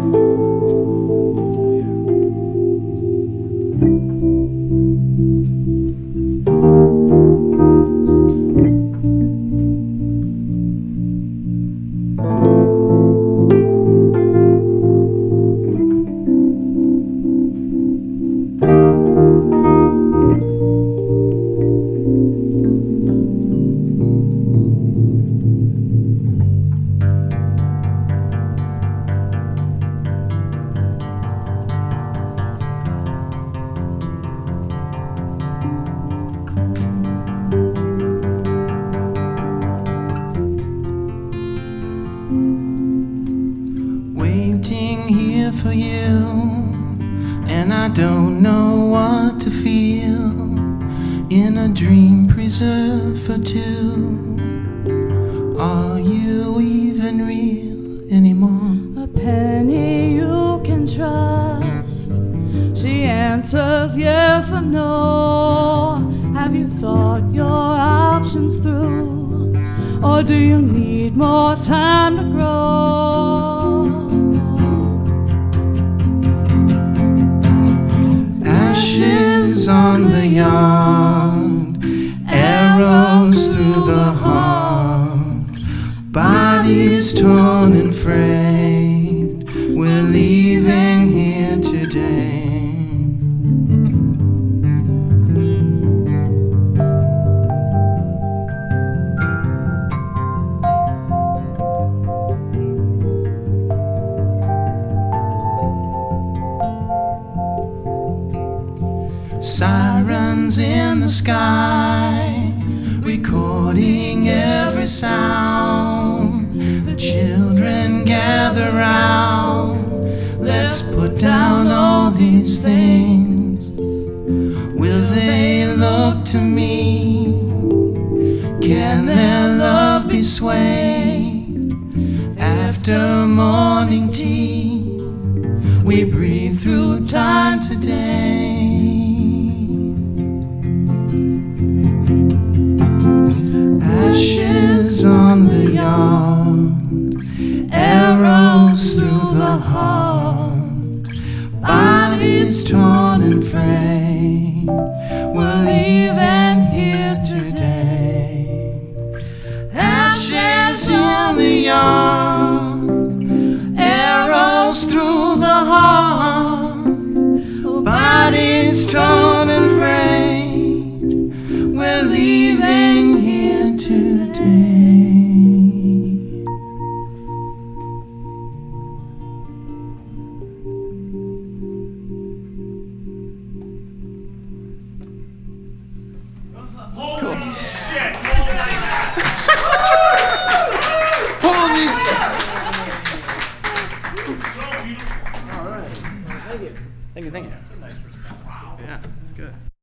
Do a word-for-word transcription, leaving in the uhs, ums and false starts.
Waiting here for you, and I don't know what to feel in a dream preserved for two. Are you even real anymore? A penny you can trust. She answers yes or no. Have you thought your options through, or do you need more time to grow? Ashes on the yard, arrows through the heart, bodies torn and frayed. We're leaving here today. Sirens in the sky, recording every sound. The children gather round. Let's put down all these things. Will they look to me? Can their love be swayed? After morning tea, we breathe through time today. Ashes on the yard, arrows through the heart, bodies torn and frayed. We're leaving here today. Ashes in the yard, arrows through the heart, bodies torn and frayed. We're leaving here today. Holy shit! Holy shit! So beautiful. All right. Thank you. Thank you, thank you. That's a nice response. Wow. Yeah, it's good.